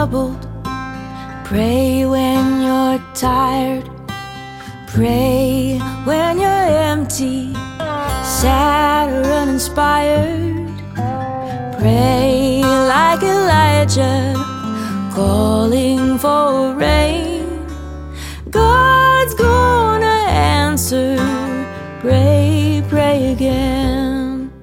troubled. Pray when you're tired. Pray when you're empty, sad or uninspired. Pray like Elijah, calling for rain. God's gonna answer. Pray, pray again.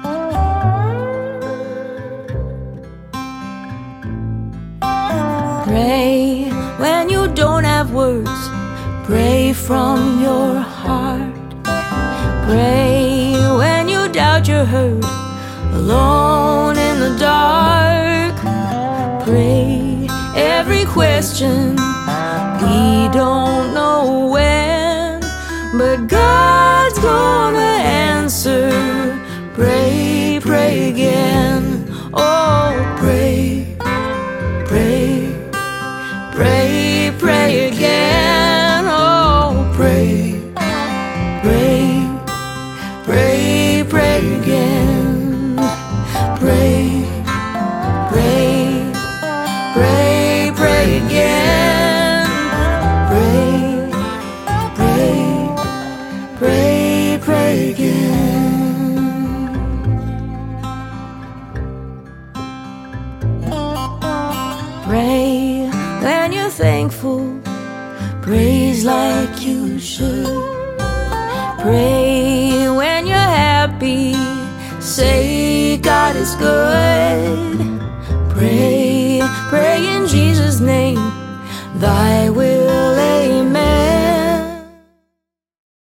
Pray when you don't have words. Pray from your heart. Pray when you doubt you're heard, alone in the dark. Pray every question, we don't know when, but God's gonna answer. Pray, pray again. Oh, pray, pray, pray, pray again. Oh, pray, pray, pray, pray again. Pray, pray, pray, pray again. Pray, pray, pray, pray again. Pray when you're thankful. Praise like you should. Pray when you're happy. Say God is good. Pray, pray in Jesus' name. Thy will